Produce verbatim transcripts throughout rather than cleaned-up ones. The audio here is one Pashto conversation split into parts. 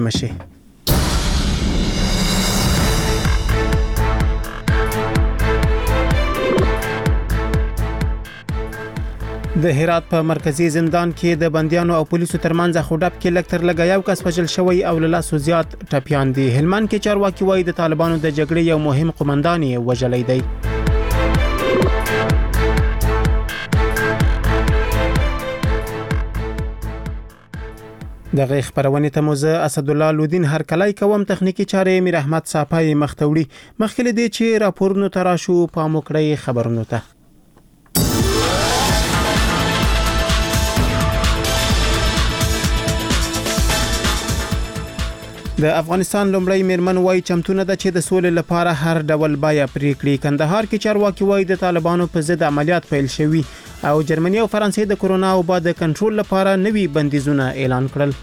مشي. د هرات په مرکزی زندان کې د بندیانو او پولیسو ترمنځ خوداب کې لکتر لګا یو کس وژل شوی او له لاسو زیات ټپیان دي. هلمند کې چارواکي وایي د طالبانو د جګړې یو مهم قومندان یې وژلی دی. دغه خبرونه ته موزه اسد الله لودین هر کلای کوم تخنیکی چارې میر احمد صافای مختوړي مخکې دې چې راپورونو تراشو په موکړی خبرونو ته. د افغانستان لومړی میرمن وایي چمتونه ده چې د سولې لپاره هر ډول بیا پریکړې. کندهار کې چارواکي وایي د طالبانو په ضد عملیات پیل شوي او جرمني او فرانسې د کرونا وبا د کنټرول لپاره نوي بندیزونه اعلان کړل.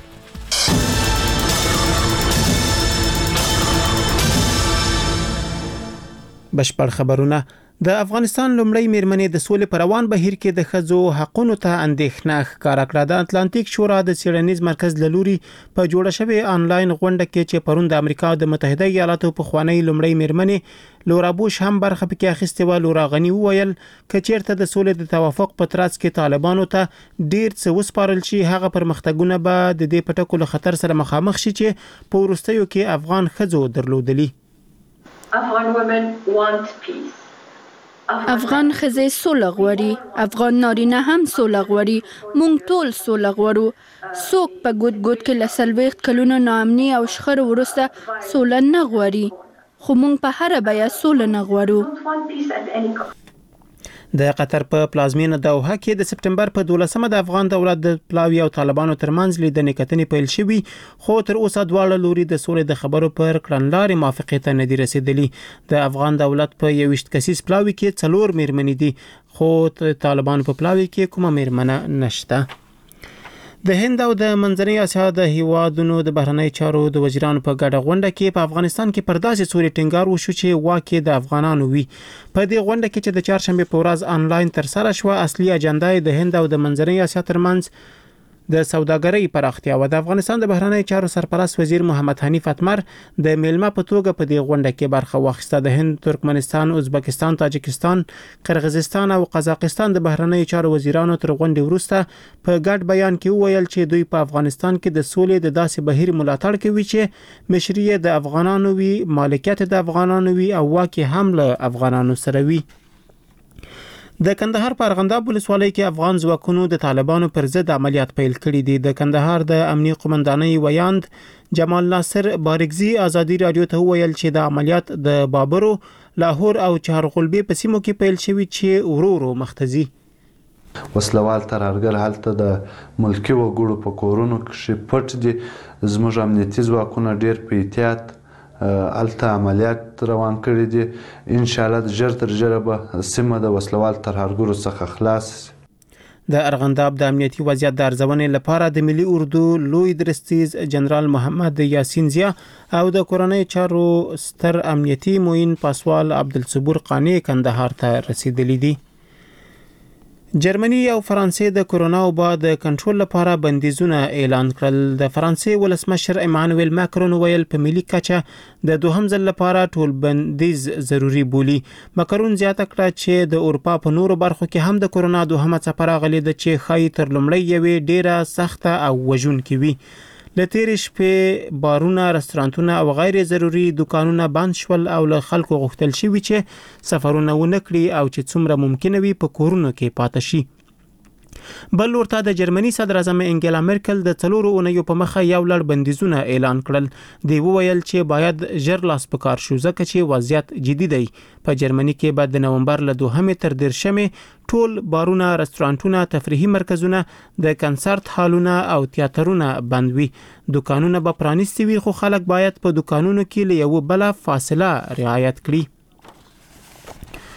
بشپړ خبرونه. د افغانستان لومړی میرمنې د سولې پر روان بهیر کې د ښځو حقوقو ته اندېښنه ښکاره کړه. د اتلانتیک شورا د څېړنیز مرکز له لوري په جوړه شوې آنلاین غونډه کې چې پرون د امریکا د متحده ایالاتو پخوانی لومړی میرمنې لورا بوش هم برخه پکې اخیستې و. لورا غنی وویل که چیرته د سولې د توافق په ترڅ کې طالبانو ته ډیر څه وسپارل شي هغه پرمختګونه به د دې پټکو له خطر سره مخامخ شي چې په وروستیو کې افغان ښځو درلودلي. Afghan women want peace. افغان ښځې سوله غواړي، افغان نارینه هم سوله غواړي، مونږ ټول سوله غواړو. څوک په ګوت ګوت کې له څلوېښت کلونو ناامني او شخړو وروسته سوله نه غواړي، خو مونږ په هره بیه سوله نه غواړو. د قطر په پلازمینه دوحه کې د سپټمبر په دولسمه د افغان دولت د پلاوی او طالبانو ترمنځ لیدنې کتنې پیل شوي خو تر اوسه دواړه لوري د سولې د خبرو پر کړنلارې موافقې ته نه دي رسیدلي. د افغان دولت په یوویشت کسیز پلاوی کې څلور میرمنې دي خو طالبانو په پلاوی کې کومه میرمنه نشته. د هند او د منځنۍ اسیا د هیوادونو د بهرنی چارو د وزیرانو په ګډه غونډه کې په افغانستان کې پر داسې سوري ټینګار وشو چې واکه د افغانانو وي. په دې غونډه کې چې د چهارشنبه په ورځ آنلاین تر سره شو اصلي اجنډا د هند او د منځنۍ اسیا ترمنځ د سوداګرۍ پراختیا او د افغانستان د بهرنی چارو سرپرست وزیر محمد حنیف اتمر د میلمه په توګه په دې غونډه کې برخه واخیسته. د هند، ترکمنستان، ازبکستان، تاجکستان، قرغیزستان او قزاقستان د بهرنی چارو وزیرانو تر غونډې وروسته په ګډ بیان کې وویل چې دوی په افغانستان کې د سولې د داسې بهیر ملاتړ کوي چې مشري د افغانانو وي، مالکیت د افغانانو وي او واکه هم له افغانانو سره وي. د کندهار په ارغنداب ولسوالۍ کې افغان ځواکونو د طالبانو پر ضد عملیات پیل کړي دي. د کندهار د امنیي قومندانۍ ویاند جمال ناصر بارګزي ازادي رادیو ته ویل چې د عملیات د بابرو، لاهور او چهارقلبي په سیمو کې پیل شوي چې ورو ورو مختزي. وسلوال ترهګر هلته د ملکی وګړو په کورونو کې پټ دي. زموږ امنیتي ځواکونه ډیر په احتیاط الته عملیات روان کړي دي. ان شاء الله ژر تر ژره به سیمه د وسلوال ترهګرو څخه خلاص. د ارغنداب د امنیتي وضعیت د ارزونې لپاره د ملي اردو لوی درستیز جنرال محمد یاسین زیا او د کورنۍ چارو ستر امنیتي معین پاسوال عبدالصبور قانی کندهار ته رسیدلی دي. جرمني او فرانسې د کرونا وبا د کنټرول لپاره بندیزونه اعلان کړل. د فرانسې ولسمشر ایمانوئل ماکرون ویل په ملي کچه د دوهم ځل لپاره ټول بندیز ضروری بولی. ماکرون زیاته کړه چې د اروپا په نورو برخو کې هم د کرونا دوهمه څپه راغلې ده چې ښایي تر لومړۍ یوې ډیره سخته او وژونکې وي. له تېرې شپې بارونه، رستورانتونه او غیر ضروري دکانونه بند شول او له خلکو غوښتل شوي چې سفرونه ونه کړي او چې څومره ممکنه وي په کورونو کې پاتې شي. بل ورته د جرمني صدر اعظم انګلا مرکل د څلورو اونیو په مخه یو لړ بندیزونه اعلان کړل. دی وویل چې باید ژر لاس په کار شو ځکه چې وضعیت جدي دی. په جرمني کې به د نومبر له دوهمې تر دیرشمې ټول بارونه، رستورانتونه، تفریحي مرکزونه، د کنسرت هالونه او تیاترونه بند وي. دکانونه به پرانیستي وي خو خلک باید په دکانونو کې له یو بل فاصله رعایت کړي.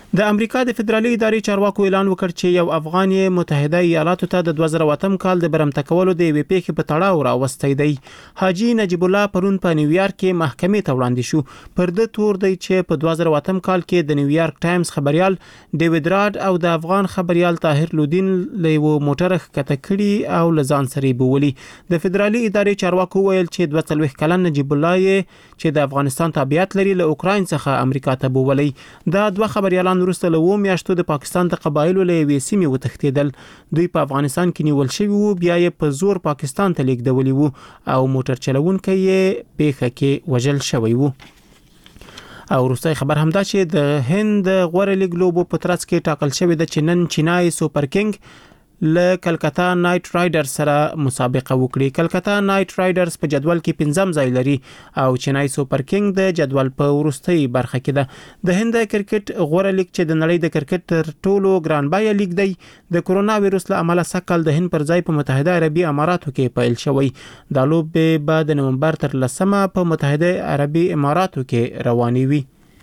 د امریکا د فدرالي ادارې چارواکو اعلان وکړ چې یو افغان متحده ایالاتو ته د دوه زره اووه کال د برمته کولو د یوې پیښې په تړاو راوستی دی. حاجی نجیب الله پرون په نیویارک کې محکمې ته وړاندې شو. پر د تور دی چې په دوه زره اووه کال کې د نیویارک ټایمز خبريال ډیوډ راډ او د افغان خبريال طاهر لودین له یو موټر ښکته کړي او لزان سره بوولي. د فدرالي ادارې چارواکو ویل چې دوه څلوېښت کلن نجیب الله چې د افغانستان تابعیت لري له اوکراین څخه امریکا ته بوولي. دا دوه خبريالان وروسته له و میاشتو د پاکستان د قبایلو له یوې سیمې وتښتېدل. دوی په افغانستان کې نیول شوي وو، بیا یې په زور پاکستان ته لیږدولي وو او موټر چلوونکی یې پیښه کې وژل شوی وو. او وروستی خبر همدا چې د هند غوره لیګ لوبو په ترڅ کې ټاکل شوی د چې نن چینای سوپر کینګ له کلکتا نایټ رایډرز سره مسابقه وکړي. کلکتا نایټ رایډرز په جدول کې پنځم ځای لري او چینای سوپر کینګ د جدول په وروستۍ برخه کې ده. د هند کرکټ غوره لیګ چې د نړۍ د کرکټ تر ټولو ګران بیه لیګ دی، د کرونا وایرس له امله سکهال د هند پر ځای په متحده عربي اماراتو کې پیل شوی. دا لوبې به د نومبر تر لسمه په متحده عربي اماراتو کې روانې وي.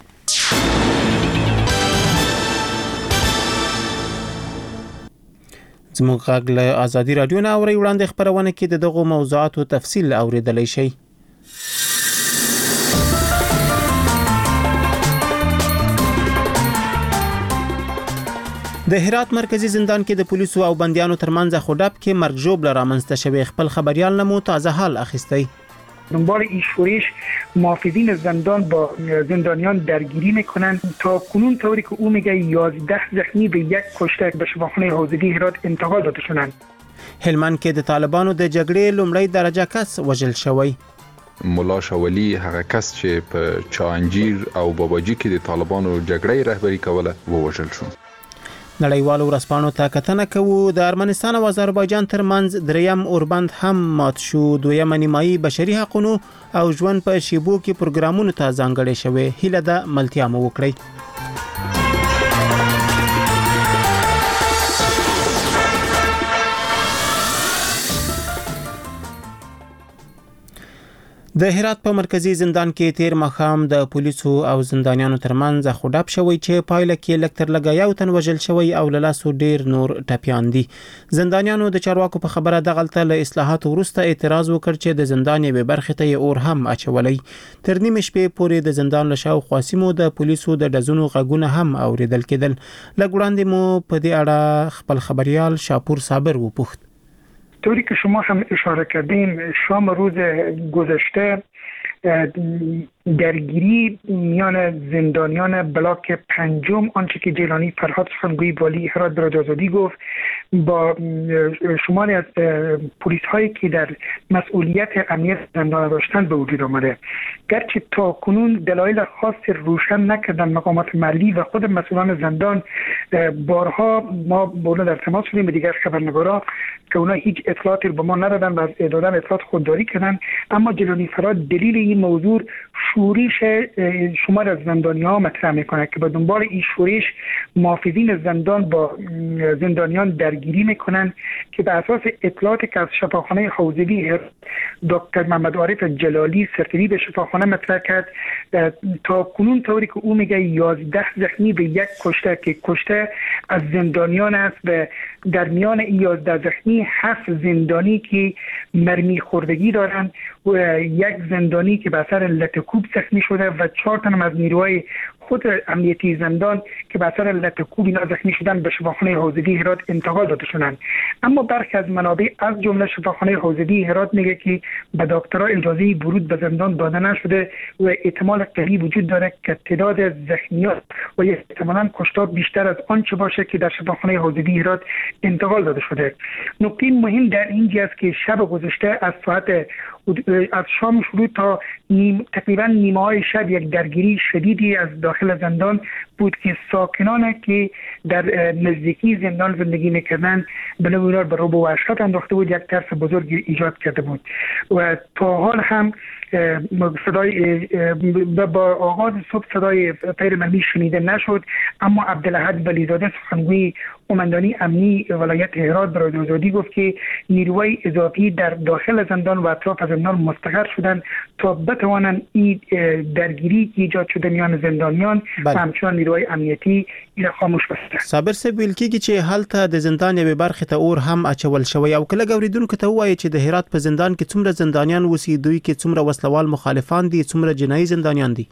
زموږ غږ له ازادي رادیو نه اوري وړاندې خبرونه کې د دغو موضوعاتو تفصیل اوریدلای شئ. د هرات مرکزی زندان کې د پولیسو او بندیانو ترمنځ خوداب کې مرګ ژوبله رامنځته شوی. خپل خبريال نمو تازه حال اخیستی. دنبال این شورش محافظین زندان با زندانیان درگیری میکنند. تا کنون طوری که او میگه یازده زخمی به یک کشته به شفاخانه حوزوی هرات انتقال داده شدند. هلمند کې د طالبانو د جګړې لومړی درجه کس وژل شوی. مولا شاولی هغه کس چې په چانجیر او باباجي کې د طالبانو جګړې رهبری کوله ووژل شو. نړیوالو ورځپاڼو ته کتنه کوو. د ارمنستان او آذربایجان ترمنځ دریم اوربند هم مات شو. دویمه نیمایي بشري حقوقو او ژوند په شیبو کې پروګرامونو ته ځانګړې شوې. هیله ده ملتیا مو وکړئ. د هرات په مرکزی زندان کې تیر مخام د پولیسو او زندانیانو ترمنځ خوداب شوی چې پایله کې لکتر لګا یو تن وژل شوی او له لاسو ډیر نور ټپیان دي. زندانیانو د چارواکو په خبره دغلطه له اصلاحات وروسته اعتراض وکړ چې د زندان یوه برخه ته اور هم اچولي. تر نیمه شپې پورې د زندان له شاوخوا سیمو د پولیسو د ډزونو غږونه هم اوریدل کېدل. لګوړاندې مو په دې اړه خپل خبريال شاپور صابر وپوښت. طوری که شما هم اشاره کردیم شام روز گذشته درگیری میان زندانیان بلاک پنجم آنچه که جیلانی فرهاد سخنگوی والی هرات برای آزادی گفت با شماری از پلیس هایی که در مسئولیت امنیت زندان داشتن به وجود آمده. گرچه تا کنون دلایل خاص روشن نکردن مقامات محلی و خود مسئولان زندان، بارها ما با اونا در تماس شدیم، به دیگر خبرنگارا که اونا هیچ اطلاعاتی به ما ندادن و از دادن اطلاعات خودداری کردن. اما جیلانی فرهاد دلیل این موضوع شورش شمار از زندانی ها مطرح میکنه که به دنبال این شورش محافظین زندان با زندانیان درگیری میکنن که به اساس اطلاعاتی که از شفاخانه حوزوی دکتر محمد عارف جلالی سرطبیب به شفاخانه مطرح کرد، تا کنون طوری که او میگه یازده زخمی به یک کشته که کشته از زندانیان است و در میان این یازده زخمی هفت زندانی که مرمی خوردگی دارند و یک زندانی که به اثر لطکوب زخمی شده و چهار تن از نیروهای خود امنیتی زندان که به اثر لطکوب اینا زخمی شدن به شفاخانه حوزوی هرات انتقال داده شدند. اما برخی از منابع از جمله شفاخانه حوزوی هرات میگه که به دکترها اجازه ورود به زندان داده نشده و احتمال قوی وجود داره که تعداد زخمیان و احتمالاً کشته بیشتر از آنچه باشه که در شفاخانه حوزوی هرات انتقال داده شده. نکته مهم در اینجا است که شب گذشته از ساعت از شام شروع تا نیم تقریبا نیمه های شب یک درگیری شدیدی از داخل زندان بود که ساکنان که در نزدیکی زندان زندگی میکردن به نوعی به رعب و وحشت انداخته بود، یک ترس بزرگ ایجاد کرده بود و تا حال هم صدای با آغاز صبح صدای غیر ملی شنیده نشد، اما عبدالاحد ولیزاده سخنگوی قماندانی امنی ولایت هرات به رادیو آزادی گفت که نیروهای اضافی در داخل زندان و اطراف زندان مستقر شدند تا بتوانند این درگیری که ایجاد شده میان زندانیان و همچنان نیروهای امنیتی این خاموش بسته. صابر صاحب ویل کیږي چې هلته د زندان یوه برخه ته اور هم اچول شوی او کله ګوریدونکو ته وایي چې د هرات په زندان کې څومره زندانیان اوسي، دوی کې څومره وسلوال مخالفان دي، څومره جنایي زندانیان دي؟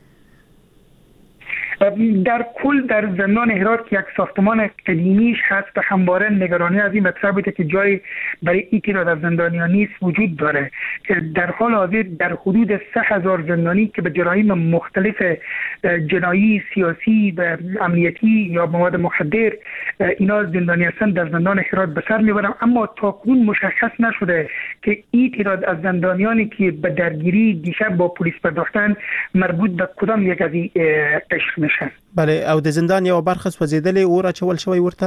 در کل در زندان هرات که یک ساختمان قدیمیش هست و همواره نگرانی از این مطلب بوده که جای برای این تعداد از زندانیان نیست وجود داره. در حال حاضر در حدود سه هزار زندانی که به جرایم مختلف جنایی، سیاسی و امنیتی یا مواد مخدر اینا زندانی هستند در زندان هرات به سر میبرند، اما تاکنون مشخص نشده که این تعداد از زندانیانی که به درگیری دیشب با پلیس پرداختن مربوط به کدام یک از این قشر میشن. بله، او د زندان یو برخه سوځیدلې اور اچول شوی ورته؟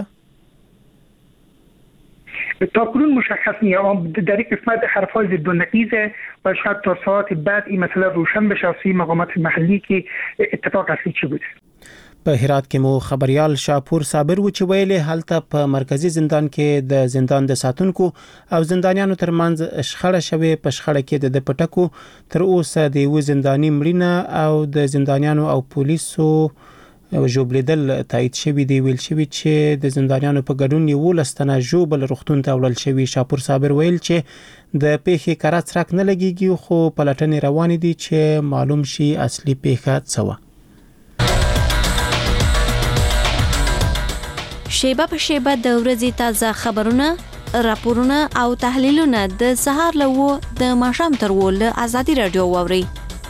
تاکنون مشخص نیست. در این قسمت حرفای ضد و نقیزه و شاید تا ساعت بعد این مسئله روشن بشه از مقامات محلی که اتفاق اصلی چی بوده. په هرات کې مو خبريال شاپور صابر و چې ویلې هلته په مرکزی زندان کې د زندان د ساتونکو او زندانیانو ترمنځ شخړه شوې. په شخړه کې د پټکو تر اوسه د یو زنداني مړینه او د زندانیانو او پولیسو ژوبلیدل تایید شوی دی. ویل شوی چې د زندانیانو په ګډون یو لستنه ژوبل روغتون ته وړل شوی. شاپور صابر ویل چې د پیښې کار څرک نه لګیږي خو پلټنې روان دي چې معلوم شي اصلي پیښه څه و. شیبه په شیبه د ورځې تازه خبرونه، راپورونه او تحلیلونه د سهار له و د ماښام تر و له ازادي رادیو واورئ.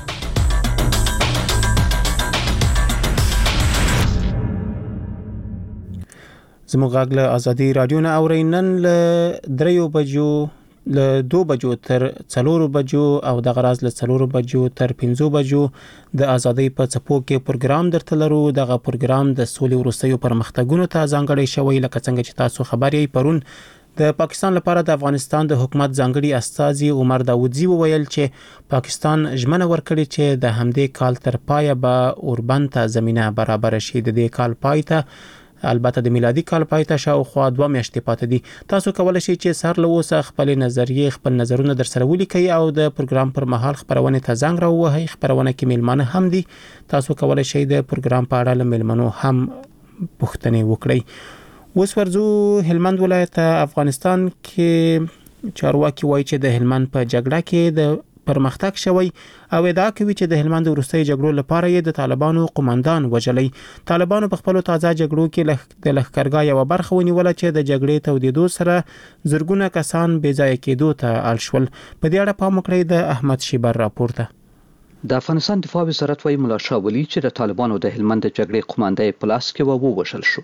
زموږ غږ له ازادي رادیو نه اورئ. نن له دریو بجو له دو بجو تر څلورو بجو او د غراز له څلورو بجو تر پنځو بجو د ازادۍ په څپو کې پروګرام درته لرو. دغه پروګرام د سولې وروستیو پرمختګونو ته ځانګړی شوی. لکه څنګه چې تاسو خبر یې، پرون د پاکستان لپاره د افغانستان د حکومت ځانګړي استازي عمر داودزی وویل چې پاکستان ژمنه ورکړي چې د همدې کال تر پایه به اوربند ته زمینه برابر شي. د دې کال پای ته البته د میلادي کال پای ته شاوخوا دوه میاشتې پاتې دي. تاسو کولای شئ چې سر له اوسه خپل نظریې، خپل نظرونه در سره ولیکئ او د پروګرام پر مهال خبرونه ته زنګ راووهئ. خبرونه کې میلمانه هم دي. تاسو کولای شئ د پروګرام په اړه له میلمنو هم پوښتنې وکړئ. اوس ورځو هلمند ولایت افغانستان کې چارواکي وایي چې د هلمند په جګړه کې د پرمختګ شوی او ادعا کوي چې د هلمند وروستي جګړو لپاره یې د طالبانو قوماندان وجلی. طالبانو په خپل تازه جګړو کې د لښکرګاه یو برخه ونیوله چې د جګړې تودیدو سره زرګونه کسان بې ځای کېدو ته اړ شول. په دې اړه پام وکړئ د احمد شیبر راپورته. د افغانستان دفاع وزارت وايي ملا شاه ولی چې د طالبانو د هلمند جګړې قوماندې په لاس کې و ووژل شو.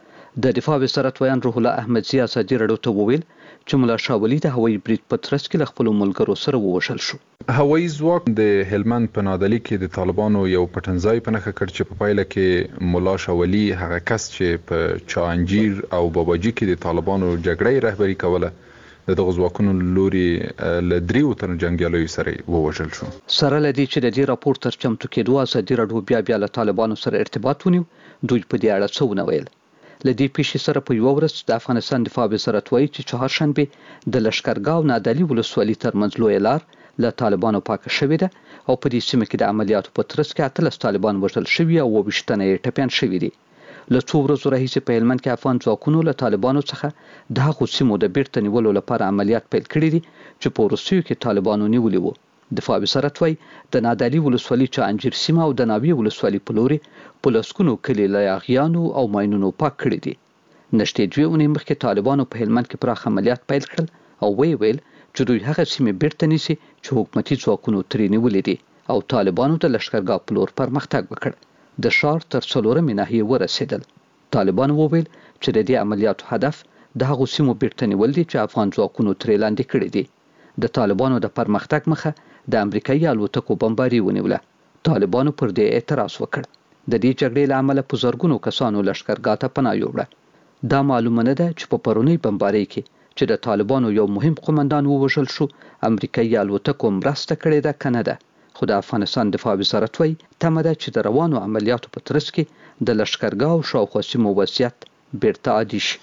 د دفاع وزارت ویان روح الله احمدزی ازادي رادیو ته وویل چې ملا شاه ولی د هوایي برید په ترڅ کې له خپل ملګرو سره ووژل شو. هوایي ځواک د هلمند په نادلي کې د طالبانو یو پټنځای په نښه کړ چې په پایله کې ملا شاه ولی هغه کس چې په چانجیر او باباجي کې د طالبانو جګړې رهبری کوله د دغه ځواکونو لوري له دریو تن جنگیالیو سره ووژل شو. سره لدی چې د دې راپور تر چمتو کېدو ازادي رادیو بیا بیا له طالبانو سره ارتباط ونیو. دوی په دې اړه څه ونه ویل. لدی پیښې سره په یو ورځ د افغانستان دفاع وزارت وایي چې چهارشنبه د لشکرګاه او نادعلي ولسوالۍ ترمنځ لوی لار له طالبانو پاکه شوې ده او په دې سیمه کې د عملیاتو په ترڅ کې اتلس طالبان وژل شوي او اووه ویشت تنه یې ټپیان شوي دي. له څو ورځو راهیسې په هلمند کې افغان ځواکونو له طالبانو څخه د هغو سیمو د بیرته نیولو لپاره عملیات پیل کړي دي چې په وروستیو کې طالبانو نیولي وو. دفاع وزارت وایي د نادعلي ولسوالۍ چانجیر سیمه او د ناوې ولسوالۍ په لوري په لسګونو کلي له یاغیانو او ماینونو پاک کړي دي. نشته دوی اونۍ مخکې طالبانو په هلمند کې پراخ عملیات پیل کړل او وی ویل چې دوی هغه سیمې بیرته نیسي چې حکومتي ځواکونو ترې نیولې دي او طالبانو د لښکرګاه په لور پرمختګ وکړ. د ښار تر څلورمې ناحیې ورسېدل. طالبانو وویل چې د دې عملیاتو هدف د هغو سیمو بیرته نیول دي چې افغان ځواکونو ترې لاندې کړي دي. د طالبانو د پرمختګ مخه د امریکایي الوتکو بمباري ونیوله. طالبانو پر دې اعتراض وکړ. د دې جګړې له امله په زرګونو کسانو لښکرګاه ته پناه یووړه. دا معلومه نه ده چې په پرونی بمبارۍ کې چې د طالبانو یو مهم قومندان ووژل شو امریکایي الوتکو مرسته کړې ده کنه ده، خو خو د افغانستان دفاع وزارت وایي تمه ده چې د روانو عملیاتو په ترڅ کې د لښکرګاه شاوخوا سیمو وضعیت بیرته عادي شي.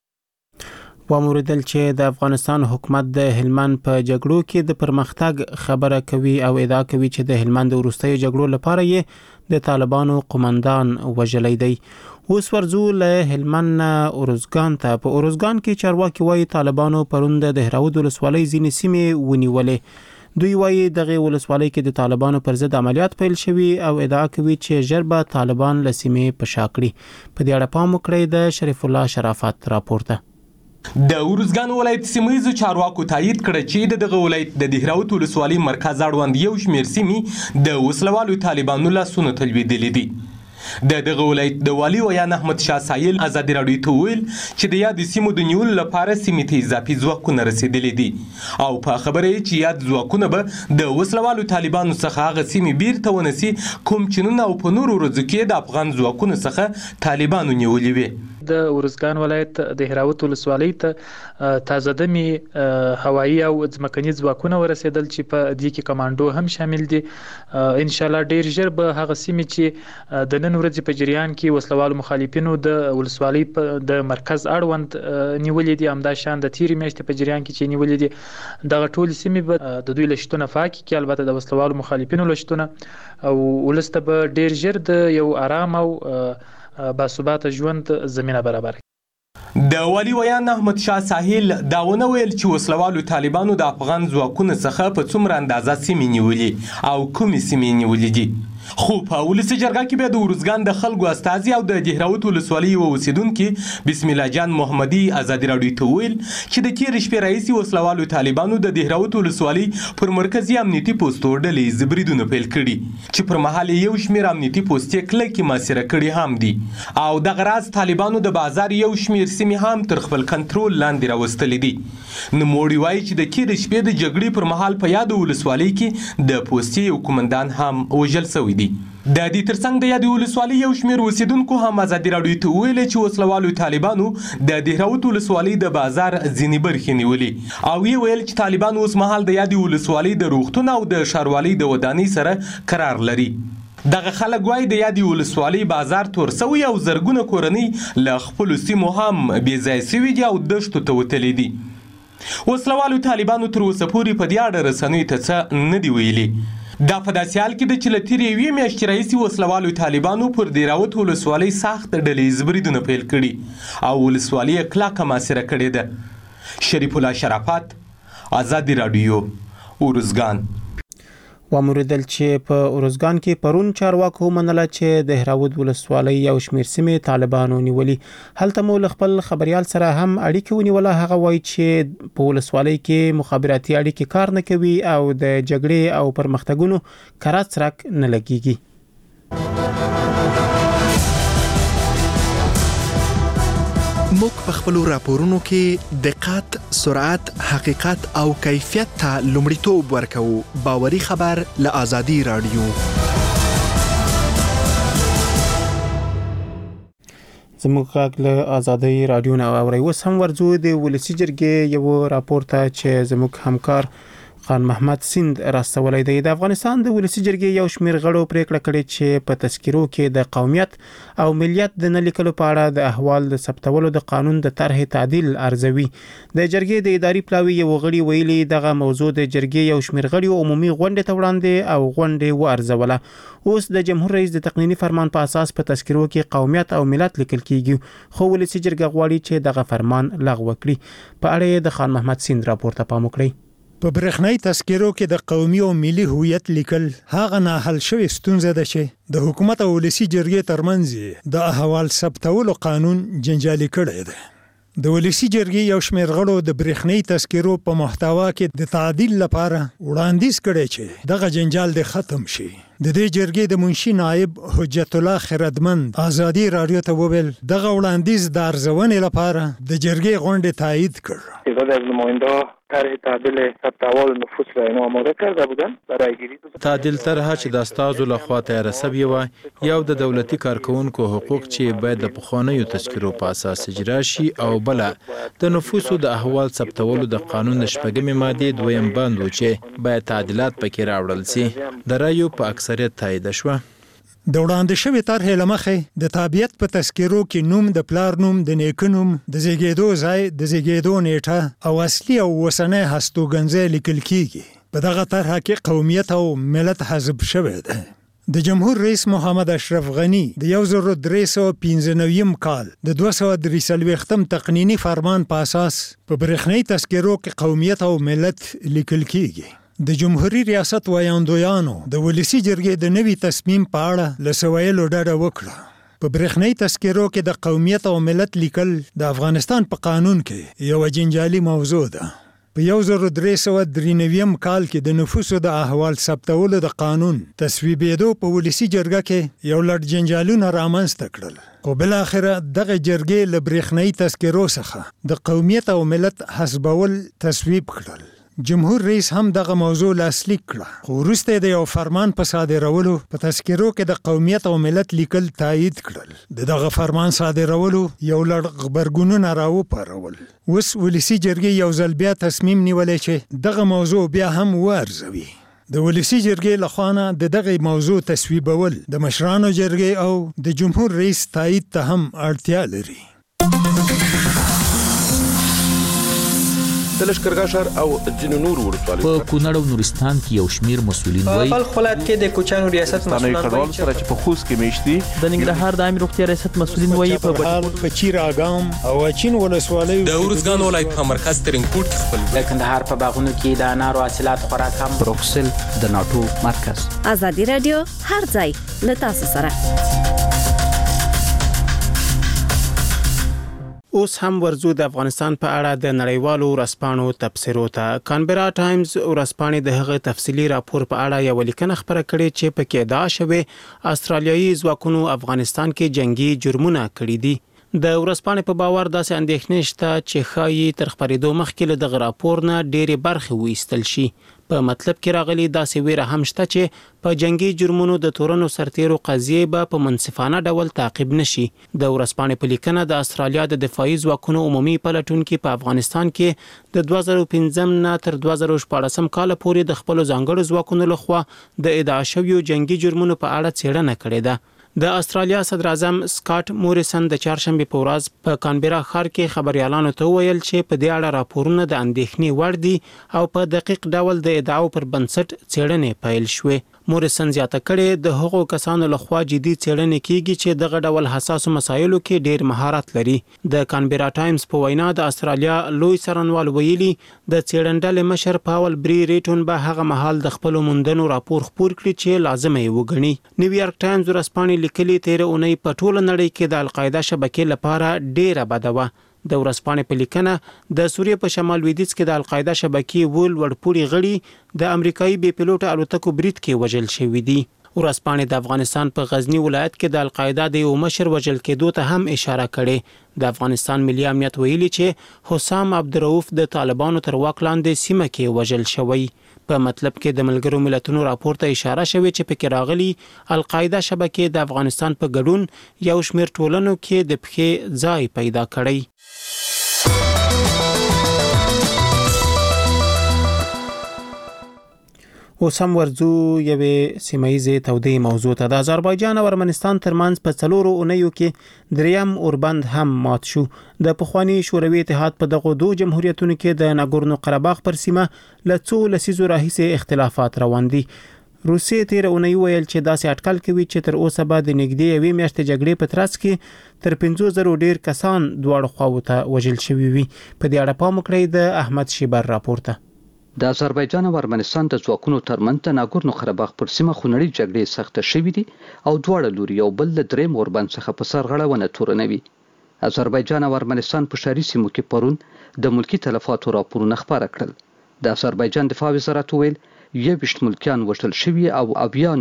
واموردل چې د افغانستان حکومت د هلمند په جګړو کې د پرمختګ خبره کوي او ادعا کوي چې د هلمند وروستیو جګړو لپاره یې د طالبانو قومندان وژلی دی. اوس ورځو له هلمند اورزګان ته. په اورزګان کې چارواکي وایي طالبانو پرون د دهراود ولسوالۍ ځینې سیمې ونیولې. دوی وایي دغه ولسوالۍ کې د طالبانو پر ضد عملیات پیل شوي او ادعا کوي چې ژر به طالبان له سیمې په شا کړي. په دې اړه پام وکړئ د شریف الله شرافت راپورته. د اورزګان ولایت سیمایي چارواکو تایید کړ چې دغه ولایت د دهراود ولسوالۍ مرکز اړوند یو شمېر سیمې د وسلوالو طالبانو لاسونه تلویدلې دي. د دغه ولایت د والي ویان احمد شاه سایل ازادي راډیو ته ویل چې د یاد سیمو د نیولو لپاره سیمې ته اضافي ځواکونه رسیدلي دي او په خبره یې چې یاد ځواکونه به د وسلوالو طالبانو څخه هغه سیمې بیرته ونیسي کوم چې نن او په نورو ورځو کې د افغان ځواکونو څخه طالبانو نیولې وي. د اورزګان ولایت د دهراود ولسوالۍ ته تازه دمي هوایي او ځمکني ځواکونه ورسېدل چې په دې کې کمانډو هم شامل دي. ان شاء الله ډیر ژر به هغه سیمې چې د نن ورځې په جریان کې وسلوالو مخالفینو د ولسوالۍ د مرکز اړوند نیولې دي همدا شان د تیرې میاشتې په جریان کې چې نیولې دي دغه ټول سیمې به د دوی لشتونه فاکي کې البته د وسلوالو مخالفینو لشتونه او ولسته به ډیر ژر د یو آرام او باثباته ژوند زمينه برابر. د والی ویان احمد شاه ساحل داونه ویل چې وسلوالو طالبانو د افغان ځواکونو څخه په څومره اندازه سیمې نیولې او کومې سیمې نیولې دي. خو په ولسی جرګه کې به د اورزګان د خلکو استازي او د دهراود ولسوالۍ اوسیدونکو بسم الله جان محمدي ازادي راډیو ته ویل چې د تیر شپې رئیس وسلوالو طالبانو د دهراود ولسوالۍ پر مرکزی امنیتي پوسټو ډلې زبریدونه پیل کړي چې پر مهال یو شمیر امنیتي پوسټې کلکې ماسره کړي هم دي او د غراز طالبانو د بازار یو شمیر سیمې هم تر خپل کنټرول لاندې راوستلې دي. نو موړي وایي چې د تیر شپې د جګړې پر مهال په یاد ولسوالۍ کې د پوسټې یو کمانډان هم وژل شوی دی. د دې ترڅنګ د یاد ولسوالۍ یو شمیر اوسیدونکو هم ازادي راډیو ته ویل چې وسلوالو طالبانو د دهراود ولسوالۍ د بازار ځینې برخې نیولې او یې ویل چې طالبان اوس مهال د یاد ولسوالۍ د روغتون او د ښاروالۍ د ودانۍ سره قرار لري. دغه خلک وایي د یاد ولسوالۍ بازار تور سوی او زرګونه کورنۍ له خپل سیمو هم بې ځای سوي دي او دشتو ته وتلي دي. وسلوالو طالبانو تر اوسه پورې په دې اړه رسنیو ته څه نه دي ویلي. دا په داسې حال کې د چې له تېرې یوې میاشتې راهیسې وسلوالو طالبانو پر دهراود ولسوالۍ سخت ډلې زبریدونه پیل کړي او ولسوالۍ یې کلکه محاصره کړې ده. شریف الله شرافت ازادي راډیو اورزګان. واموردل چې په اورزګان کې پرون چارواکو منله چې د دهراود ولسوالۍ یو شمیر سیمې طالبانو نیولې. هلته مو خپل خبريال سره هم اړیکه ونیوله. هغه وایي چې په ولسوالۍ کې مخابراتي اړیکې کار نه کوي او د جګړې او پرمختګونو کار څرک نه لګيږي. موږ په خپل راپورونو کې دقت، سرعت، حقیقت او کیفیت ته لومړیتوب ورکوو. باوري خبر له آزادي راډیو. زموږ غږ له آزادي راډیو نه اوري. اوس هم ورځو د ولسی جرګې یو راپور ته چې زموږ همکار خان محمد سیند راستولې دی. د افغانستان د ولسی جرګې یو شمیر غړو پریکړه کړې چې په تذکرو کې د قومیت او ملیت د نه لیکلو په اړه د احوال د ثبتولو د قانون د طرح تعدیل ارزوي. د جرګې د اداري پلاوي یو غړي ویلي دغه موضوع د جرګې یو شمیر غړي عمومي غونډه ته وړاندې او غونډه وارزوله. اوس د جمهور رئیس د تقنینی فرمان په اساس په تذکرو کې قومیت او ملت لیکل کیږي خو ولسی جرګه غواړي چې دغه فرمان لغوه کړي. په اړه د خان محمد سیند راپور ته پام وکړئ. په برېښنايي تذکرو کې د قومي او ملي هویت لیکل هغه نه حل شوی ستونزه ده چې د حکومت او ولسی جرګې ترمنځ د احوال ثبتولو قانون جنجالي کړی دی. د ولسی جرګې یو شمېر غړو د برېښنايي تذکرو په محتوا کې د تعدیل لپاره وړاندیز کړی چې دغه جنجال د ختم شي. د دې جرګې د منشي نائب حجت الله خیرتمند ازادي رادیو ته وویل دغه وړاندیز د ارزونې لپاره د جرګې غونډې تایید کړ. تعداد از نماینده طرح تعدیل ثبت احوال نفوس را اینو آماده کرده بودند برای گیری تعدیل طرح چې د استازو لخوا تیار شوی و یو د دولتي کارکونکو حقوق چې باید د پخوانیو تذکرو په اساس اجرا شي او بل د نفوسو د احوال ثبتولو د قانون شپږمې ماده دویم بند و چې باید تعدیلات پکې راوړل شي د رایو په اکثریت تایید شوه. د وړاندې شوې طرحې له مخې د تابعیت په تذکرو کې نوم د پلار نوم د نیکه نوم د زیږېدو ځای د زیږېدو نیټه او اصلي او اوسنی هستوګنځی لیکل کیږي. په دغه طرحه کې قومیت او ملت حذف شوی دی. د جمهور رئیس محمد اشرف غنی د یو زر درې سوه پنځه نوي کال د دوه سوه درې څلوېښتم تقنیني فرمان په اساس په برېښنایي تذکرو کې قومیت او ملت لیکل کیږي. د جمهوریت ریاست ویاندویانو د ولسی جرګې د نوي تصمیم په اړه له سویلو ډډه وکړه. په برېښنایي تذکرو کې د قومیت او ملت لیکل د افغانستان په قانون کې یو جنجالي موضوع ده. په یو زر درې سوه درې نوي کال کې د نفوسو د احوال ثبتولو د قانون تصویبېدو په ولسی جرګه کې یو لړ جنجالونه رامنځته کړل. خو بالاخره دغه جرګې له برېښنایي تذکرو څخه د قومیت او ملت حذفول تصویب کړل. جمهور رئیس هم دغه موضوع لاسلیک کړه خو وروسته د یو فرمان په صادرولو په تذکرو کې د قومیت او ملت لیکل تایید کړل. د دغه فرمان صادرولو یو لړ غبرګونونه راوپارول. اوس ولسی جرګې یو ځل بیا تصمیم نیولی چې دغه موضوع بیا هم وارزوي. د ولسی جرګې له خوا نه د دغه موضوع تصویبول د مشرانو جرګې او د جمهور رئیس تایید ته هم اړتیا لري. د لښکرګاه ښار او ځینو نورو ولسوالیو په کونړ او نورستان کې یو شمیر مسؤلین په وایي بلخ ولایت کې د کوچیانو ریاست مسؤلین وایي چې په خوست کې میشتي د ننګرهار د عامه روغتیا ریاست مسؤلین وایي په بهار په چیر اګام او اچین ولسوالیو د ورزګان ولایت په مرکز ترینکوټ خپل د کندهار په باغونو کې د انارو حاصلات خورا کم. بروکسل د ناټو مرکز. ازادي رادیو هر ځای له تاسو سره. اوس هم ورزو د افغانستان په اړه د نړیوالو ورځپاڼو تبصرو ته. کانبرا ټایمز ورځپاڼې د هغه تفصیلي راپور په اړه یو لیکنه خپره کړې چې پکې ادعا شوې استرالیایي ځواکونو افغانستان کې جنگي جرمونه کړي دي. د ورځپاڼې په باور داسې اندېښنې شته چې ښایي تر خپرېدو مخکې له دغه راپور نه ډېرې برخې وایستل شي. په مطلب کې راغلي داسې ویره هم شته چې په جنگي جرمونو د تورنو سرتیرو قضیې به په منصفانه ډول تعقیب نشي. د ورځپاڼې په لیکنه د استرالیا د دفاعي ځواکونو عمومي پلټونکي په افغانستان کې د دوه زره پنځم نه تر دوه زره شپاړسم کال پورې د خپل ځانګړو ځواکونو لخوا د ادعا شویو جنگي جرمونو په اړه څېړنه کړې ده. د استرالیا صدر اعظم سکاټ موریسن د چهارشنبه په ورځ په کانبرا ښار کې خبريالانو ته ویل چې په دې اړه راپورونه د اندېښنې وړ دي او په دقیق ډول د ادعاو پر بنسټ څېړنې پیل شوې. موریسن زیاته کړې د هغو کسانو لخوا جدي څېړنې کیږي چې دغه ډول حساسو مسایلو کې ډېر مهارت لري. د کانبرا ټایمز په وینا د استرالیا لوی څارنوال ویلي د څېړندلې مشر پاول بری ریټون به هغه مهال د خپل موندنو راپور خپور کړي چې لازمه یې وګڼي. نیویارک ټایمز ورځپاڼې لیکلي تیر اونۍ په ټوله نړۍ کې د القاعده شبکې لپاره ډېره بده وه. د ورځپاڼې په لیکنه د سوریې په شمال لویدیځ کې د القاعده شبکې ول وړپوړي غړي د امریکایي بې پیلوټه الوتکو برید کې وژل شوي دي. ورځپاڼې د افغانستان په غزنی ولایت کې د القاعده د یو مشر وژل کېدو ته هم اشاره کړې. د افغانستان ملي امنیت ویلي چې حسام عبدالرؤف د طالبانو تر واک لاندې سیمه کې وژل شوی. په مطلب کې د ملګرو ملتونو راپور ته اشاره شوې چې پکې راغلي القاعده شبکې د افغانستان په ګډون یو شمېر ټولنو کې د پښې ځای پیدا کړی. اوس هم ورځو یوې سیمه‌یزې تودې موضوع ته. د آذربایجان او ارمنستان ترمنځ په څلورو اونیو کې دریم اوربند هم مات شو. د پخوانی شوروي اتحاد په دغه دوه جمهوریتونو کې د ناګورنو قرهباغ پر سیمه له څو لسیزو راهیسې اختلافات روان دي. روسیې تیر اونۍ ویل چې داسې اټکل کوي چې تر اوسه به د نږدې یوې میاشتې جګړې په ترڅ کې تر پنځو زرو ډیر کسان دواړو خواو ته وژل شوي وي. په دې اړه پام وکړئ د احمد شیبر راپور ته. د آذربایجان او ارمنستان د ځواکونو ترمنځ د ناګورنو قرهباغ پر سیمه خونړۍ جګړې سخته شوې دي او دواړه لوري یو بل له دریم اوربند څخه په سرغړونه تورنوي. آذربایجان او ارمنستان په ښاري سیمو کې پرون د ملکی تلفاتو راپورونه خپاره کړل. د آذربایجان دفاع وزارت ویل یوویشت ملکیان وژل شوي او اویا نور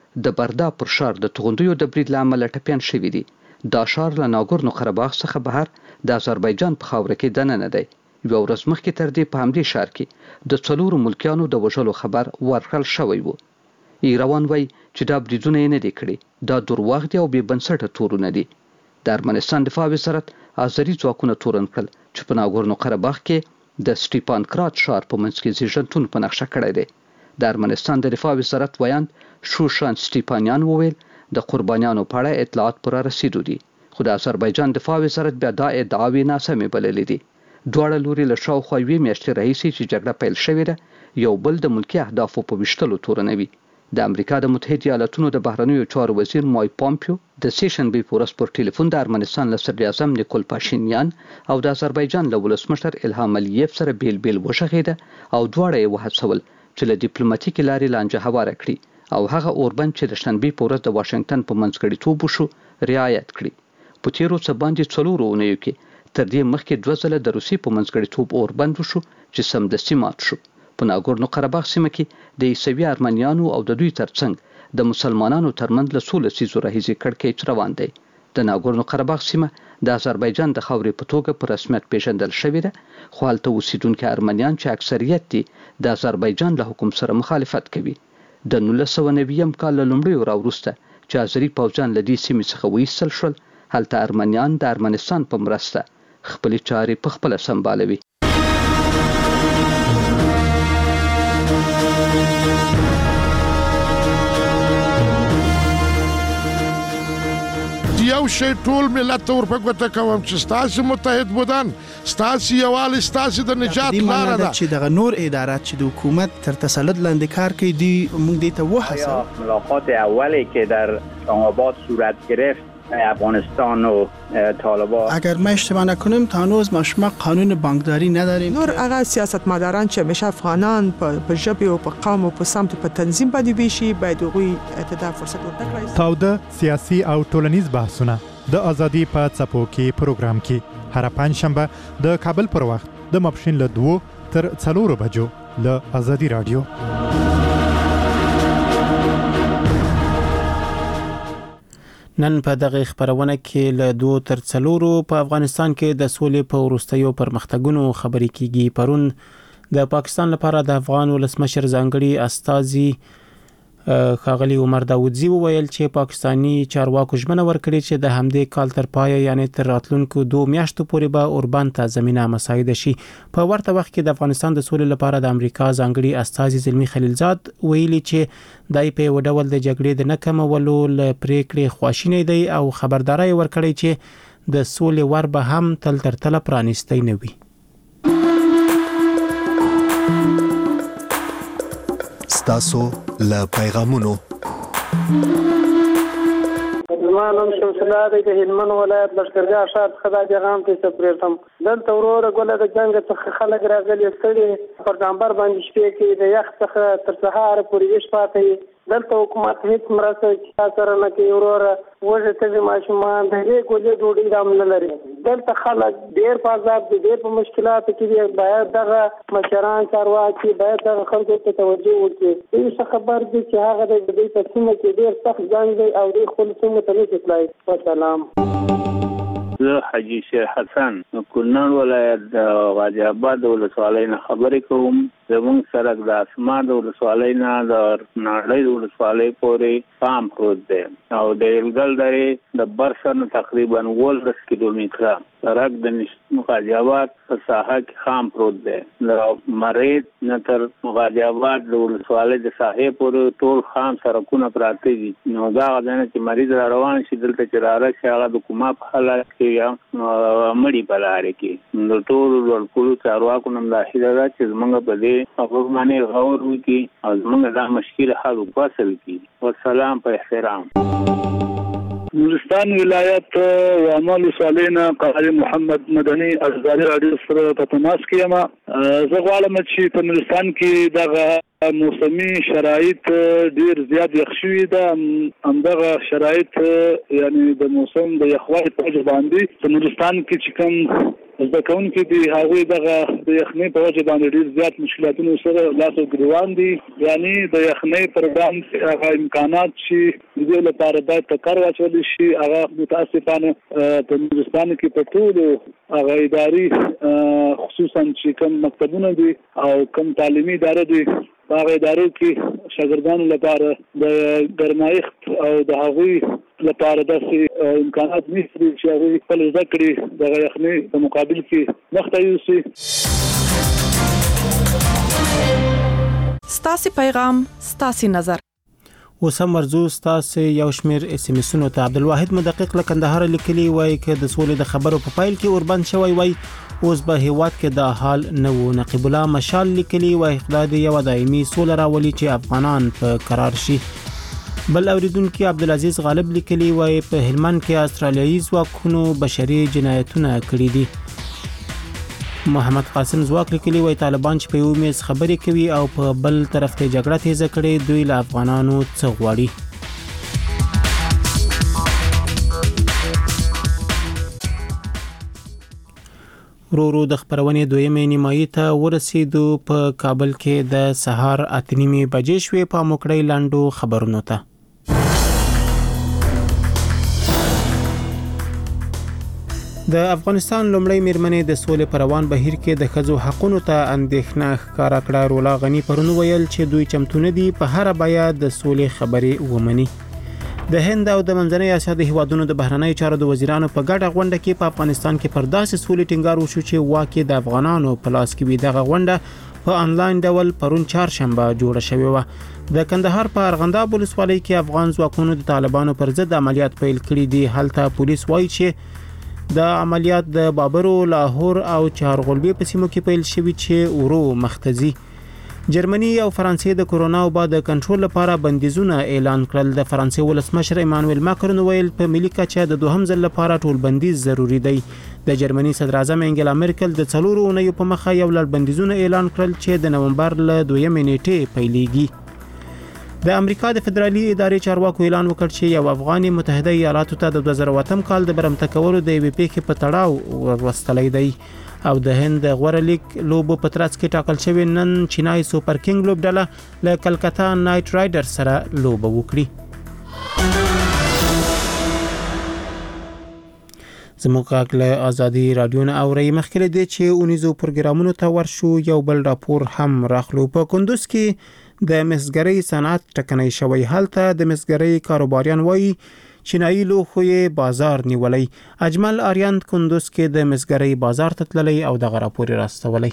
د بردا پر ښار د توغندیو د برید له امله ټپیان شوي دي. دا ښار له ناګورنو قرهباغ څخه بهر د آذربایجان په خاوره کې دننه دی. یوه ورځ مخکې تر دې په همدې ښار کې د څلورو ملکیانو د وژلو خبر ورکړل شوی و. ایروان وایي چې دا بریدونه یې نه دي کړي. دا درواغ دي او بې بنسټه تورونه دي. د ارمنستان دفاع وزارت آذري ځواکونه تورن کړل چې په ناګورنو قرهباغ کې د سټیپان کرات ښار په منځ کې زیږنتون په نقشه کړی دی. د ارمنستان د دفاع وزارت ویاند شوشان سټیپانیان وویل د قربانیانو په اړه اطلاعات پر رسیدو دي، خو د آذربایجان دفاع وزارت بیا دا ادعاوې ناسمې بللې دي. دواړه لوري له شاوخوا یوې میاشتې راهیسې چې جګړه پیل شوې ده یو بل د ملکي اهدافو په ویشتلو تورنوي. د امریکا د متحده ایالاتونو د بهرنیو چارو وزیر مایک پامپیو د سې شنبې په ورځ پر ټلیفون د ارمنستان له صدر اعظم نیکول پاشینیان او د آذربایجان له ولسمشر الهام الیف سره بیل بیل وشغېده او دواړه یې وهڅول چې له ډیپلوماټیکې لارې لانجه هواره کړي او هغه اوربند چې د شنبې په ورځ د واشنګټن په منځګړیتوب وشو رعایت کړي. په تیرو څه باندې څلورو اونیو کې تر دې مخکې دوه ځله د روسیې په منځګړیتوب اوربند وشو چې سمدستي مات شو. په ناګورنو قرهباغ سیمه کې د عیسوي ارمنیانو او د دوی ترڅنګ د مسلمانانو ترمنځ له څو لسیزو راهیسې کړکېچ روان دی. د ناګورنو قرهباغ سیمه د آذربایجان د خاورې په توګه په رسمیت پیژندل شوې ده، خو هلته اوسیدونکي ارمنیان چې اکثریت دي د آذربایجان له حکم سره مخالفت کوي. د نولس سوه نویم کال له لومړیو راوروسته چې آذري پوځیان له دې سیمې څخه وایستل شول، هلته ارمنیان د ارمنستان په مرسته خپلې چارې په خپله سمبالوي. یو شی ټول ملت ته ورپه ګوته کوم چې ستاسې متحد بودن، ستاسې یووالی ستاسې د نجات لاره ده. چې دغه نور ادارات چې د حکومت تر تسلط لاندې کار کوي دوی موږ دې ته وهڅوو. ملاقات اولی که در اسلام‌آباد صورت گرفت افغانستان و طالبان، اگر ما اشتباه نکنیم تا هنوز ما شما قانون بانکداری نداریم. نور هغه سیاستمداران چې همیشه افغانان په ژبه او په قوم او په سمت په تنظیم باندې ویشي باید هغوی ته فرصت ورکړي. تاوده سیاسي او ټولنیز بحثونه د ازادي په څپو کې پروګرام کې هر پنځشنبه د کابل پر وخت د ماپښین له دوو تر څلورو بجو له ازادي رادیو. نن په دغه خبرونه کې له دوه تر څلورو په افغانستان کې د سولې په وروستیو پرمختګونو خبرې کیږي. پرون د پاکستان لپاره د افغان ولسمشر ځانګړي استازي ښاغلي عمر داودزي وویل چې پاکستانی چارواکو ژمنه ورکړې چې د همدې کال تر پایه یعنی تر راتلونکو دوه میاشتو پورې به اوربند ته زمينه مساعده شي. په ورته وخت کې د افغانستان د سولې لپاره د امریکا ځانګړي استازي زلمی خلیلزاد ویلي چې دای په وډول د جګړې د نکمولو ل پریکړې خواشینی دی او خبرداري ورکړي چې د سولې ور به هم تل تر تل پرانیستی نه وي. ستاسو له پیغامونو زما نوم شمس الله دی د هلمند ولایت لښکرګاه ښار څخه دا پیغام ته سپریږم. دلته وروره ګوله د جنګ څخه خلک راغلي ستړي پر ډامبر باندې شپې کې د یخ څخه تر سهار پورې ویش پاتې. دلته حکومت هیڅ مرسته سره نه کوي. وروره وژه تږي ماشومان د هغې ګولې ډوډۍ هم نه لري. دلته خلک ډېر په عذاب دي، ډېر په مشکلاتو کې دي. باید دغه مشران چارواکي باید دغه خلکو ته توجه وکړي. دوی څه خبر دي چې هغه د دوی په سیمه کې ډېر سخت جنګ دی او دوی خپلو سیمو ته نشي تللی. وسلام. زه حاجي شیر حسن کونړ ولایت د غازي آباد ولسوالۍ نه خبرې کوم. زموږ سړک د اسمار د ولسوالۍ نه د ناړۍ د ولسوالۍ پورې پام پروت دی او د ایلګل درې د برسر نه تقریبا اوولس کیلومتره سړک د غازي آباد په ساحه کې خام پروت دی. د مرید نه تر غازي آباد د ولسوالۍ د ساحې پورې ټول خام سړکونه پراته دي. نو دا غواړي چې مریض را روان شي دلته چې را راشي هغه د کومه په حالت کې یا مړی په لارې کې. نو ټول ورکولو چارواکو نم دا هیله ده چې زموږ په دې خبرو باندې غور وکړي او زموږ دا مشکل حل وکړي. والسلام په احترام. نورستان ولایت وامل ولسوالینا قاری محمد مدني ازادي رادیو سره په تماس کې یم. زه غواړم چې په نورستان کې دغه موسمي شرایط ډیر زیات یخ شوي ده. همدغه شرایط یعنی د موسم د یخوالي په وجه باندې په نورستان کې چې کوم زده کوونکي د هغوی دغه د یخنۍ په وجه باندې ډېر زیات مشکلاتونو سره لاس او ګریوان دي. یعنی د یخنۍ پر وړاندې هغه امکانات چې د دې لپاره باید په کار واچول شي هغه متاسفانه په نورستان کې په ټولو هغه اداري خصوصا چې کوم مکتبونه دي او کوم تعلیمي اداره دي هغه ادارو کې شاګردانو لپاره د ګرمایښت او د هغوی لپاره داسې امکانات نشته چې هغوی خپل زده کړي د یخنۍ په مقابل کې مخته یوسي. ستاسو پیغام ستاسو نظر. اوس هم ورځو ستاسو یو شمېر اس ام اسونو ته. عبدالواحد مدقق له کندهار لیکلي وایي که د سولې د خبرو په پایل کې اوربند شوی وای اوس به هیواد کې دا حال نه و. نقیب الله مشال لیکلي وایي خدای دې یوه دایمي سوله راولي چې افغانان په قرار شي. بل اوریدونکي عبدالعزیز غالب لیکلي وایي په هلمند کې استرالیایي ځواکونو بشري جنایتونه کړي دي. محمد قاسم زواک لیکلي وایي طالبان چې په یو میز خبرې کوي او په بل طرف ته جګړه تیزه کړي دوی له افغانانو څه غواړي. ورو ورو د خبرونې دویمې نیمایي ته ورسېدو. په کابل کې د سهار اته نیمې بجې شوې. په موکړی لاندو خبرونو ته د افغانستان لومړی میرمنې د سولې په روان بهیر کې د ښځو حقونو ته اندېښنه ښکاره کړه. رولا غني پرون ویل چې دوی چمتو نه دي په هره بیه د سولې خبرې ومني. د هند او د منځنۍ اسیا د هیوادونو د بهرنۍ چارو د وزیرانو په ګډه غونډه کې په افغانستان کې پر داسې سولې ټینګار وشو چې واکې د افغانانو په لاس کې وي. دغه غونډه په انلاین ډول پرون چهارشنبه جوړه شوې وه. د کندهار په ارغنداب ولسوالۍ کې افغان ځواکونو د طالبانو پر ضد عملیات پیل کړي دي. هلته پولیس وایي چې د عملیات د بابرو، لاهور او چهارغلبې په سیمو کې پیل شوي چې ورو مختزي. جرمني او فرانسې د کورونا وبا د کنټرول لپاره بندیزونه اعلان کړل. د فرانسې ولسمشر ایمانویل ماکرون ویل په ملي کچه د دوهم ځل لپاره ټول بندیز ضروری دی. د جرمني صدر اعظم انګلا مرکل د څلورو اونیو په مخه یو لړ بندیزونه اعلان کړل چې د نومبر له دویمې نیټې پیلېږي. د امریکا د فدرالي ادارې چارواکو اعلان وکړ چې یو افغاني متحده ایالاتو ته د دوه زره اووه کال د برمته کولو د یوې پیښې په تړاو وروستلی دی. او د هند د غوره لیگ لوبو په ترڅ کې ټاکل شوی نن چینای سوپر کینګ لوبډله له کلکتا نایټ رایډر سره لوبه وکړي. زموږ غږ له ازادي رادیو نه اورئ. مخکې دی چې اونیزو پروګرامونو ته ورشو یو بل راپور هم راخلو. په کندوز کې د مسګرۍ صنعت ټکنۍ شوی. هلته د مسګرۍ کاروباریان وایي چینایي لوښو یې بازار نیولی. اجمل آریان کندوز کې د مسګرۍ بازار ته تللی او دغه راپور راستولی.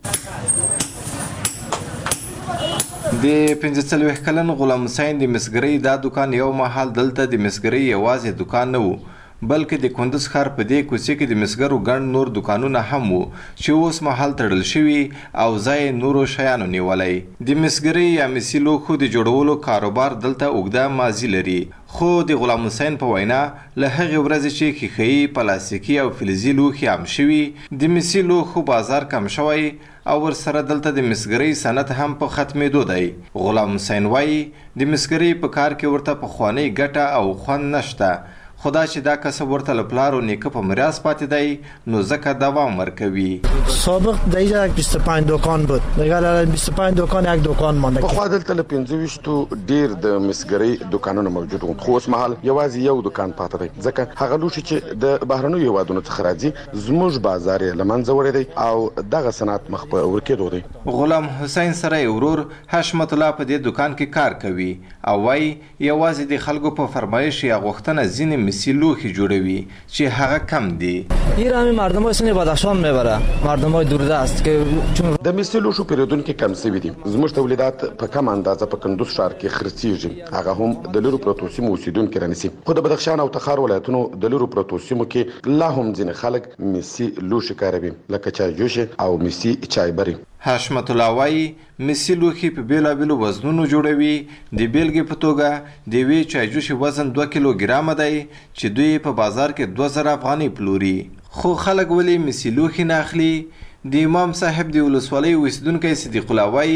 د پنځه څلوېښت کلن غلام حسین د مسګرۍ دا دکان یو مهال دلته د مسګرۍ یوازې دکان نه و بلکې د کندوز ښار په دې کوڅې کې د مسګرو ګڼ نور دکانونه هم وو چې اوس مهال تړل شوي او ځای نورو شیانو نیولی. د مسګرۍ یا مسي لوښو د جوړولو کاروبار دلته اوږده ماضي لري خو د غلام حسین په وینا له هغې ورځې چې ښیښهیي، پلاستیکي او فلزي لوښي عام شوي د مسي لوښو بازار کم شوی او ورسره دلته د مسګرۍ صنعت هم په ختمېدو دی. غلام حسین وایي د مسګرۍ په کار کې ورته پخوانۍ ګټه او خوند نشته خدا چې دا کسب ورته له پلار و نیکه په میراث پاتې دی نو ځکه دوام ورکوي. سابق در اینجا بیست و پنج دکان بود دیگه الان بیست و پنج دکان یک دکان مانده. پخوا دلته له پنځه ویشتو ډیر د مسګرۍ دکانونه موجود وو خو اوس مهال یوازې یو دکان پاتې دی ځکه هغه لوښي چې د بهرنیو هیوادونو څخه راځي زموږ بازار یې له منځه وړی دی او دغه صنعت مخ په ورکېدو دی. غلام حسین سره یې ورور حشمت الله په دې دکان کې کار کوي او وایي یوازې د خلکو په فرمایش یا غوښتنه ځینې مسي لوښي جوړوي چې هغه کم دي. این همین مردم های سن بدخشان میبره مردم های دوردست که چون د مسي لوښو پیرودونکي کم شوي دي. زموږ تولیدات په کم اندازه په کندوز ښار کې خرڅیږي هغه هم د لرو پرتو سیمو اوسیدونکي رانیسي خو د بدخشان او تخار ولایتونو د لرو پرتو سیمو کې لا هم ځینې خلک مسي لوښي کاروي لکه چایجوش او مسي چایبري. حشمت الله وایي مسي لوښي په بیلابیلو وزنونو جوړوي. د بیلګې په توګه د یوې چایجوشي وزن دوه کیلو ګرامه دی چې دوی په بازار کې دوه زره افغانۍ پلوري. خو خلک ولې مسي لوښي نه اخلي؟ د امام صاحب د ولسوالۍ اوسیدونکی صدیق الله وایي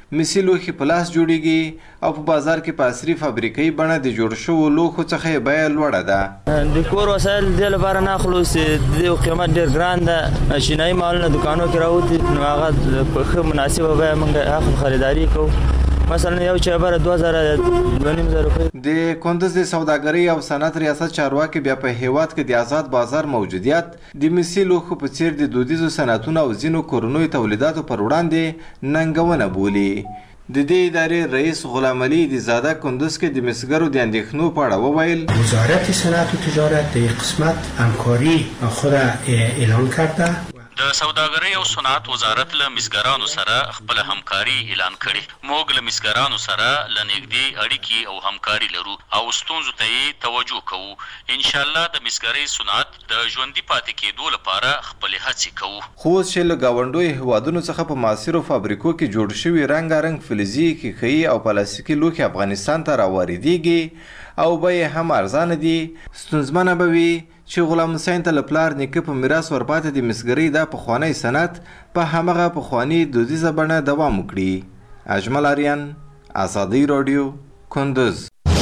مسی لوښي په لاس جوړیږي او په بازار کې په عصري فابریکې بڼه د جوړ شوو لوښو څخه یې بیه لوړه ده. د کور وسایل دې لپاره نه اخلو چې د دې قیمت ډېر ګران ده. شینایي مالونه دکانو کې راوځي نو هغه په ښه مناسبه بیه موږ اخلو خریداري کوو. مثلا یو چایبر دوه زره دوه نیم زره روپۍ. د کندز د سوداګرۍ او صنعت ریاست چارواکي بیا په هیواد کې د آزاد بازار موجودیت د مسی لوښو په څیر د دودیزو صنعتونو او ځینو کورنیو تولیداتو پر وړاندې ننګونه بولي. د دې ادارې رئیس غلام علي د زاده کندز کې د مسګرو د اندېښنو په اړه وویل وزارت صنعت و تجارت د قسمت همکاری خود اعلان کرده. د سوداګرۍ او صنعت وزارت له مسګرانو سره خپل همکاري اعلان کړي. موږ له مسګرانو سره له نږدې اړیکې او همکاري لرو او ستونزو ته یې توجه کوو. ان شاء الله د مسګرۍ صنعت د ژوندي پاتې کېدو لپاره خپلې هڅې کوو. خو اوس چې له ګاونډیو هیوادونو څخه په معاصرو فابریکو کې جوړ شوي رنګارنګ فلزي ښیښې او پلاستیکي لوښي افغانستان ته راواردېږي او بیې هم ارزانه دي، ستونزمنه به وي چې غلام حسین ته له پلار نیکه په میراث ورپاتې د مسګرۍ دا پخوانی صنعت په همغه پخواني دودیزه بڼه دوام وکړي. اجمل آریان، آزادۍ راډیو، کندز.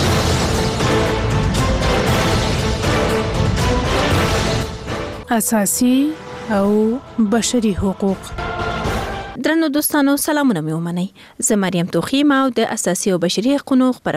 اساسي او بشري حقوق. درنو دوستانو سلامونه مې ومنئ. زه مریم توخیم او د اساسي او بشري حقوقو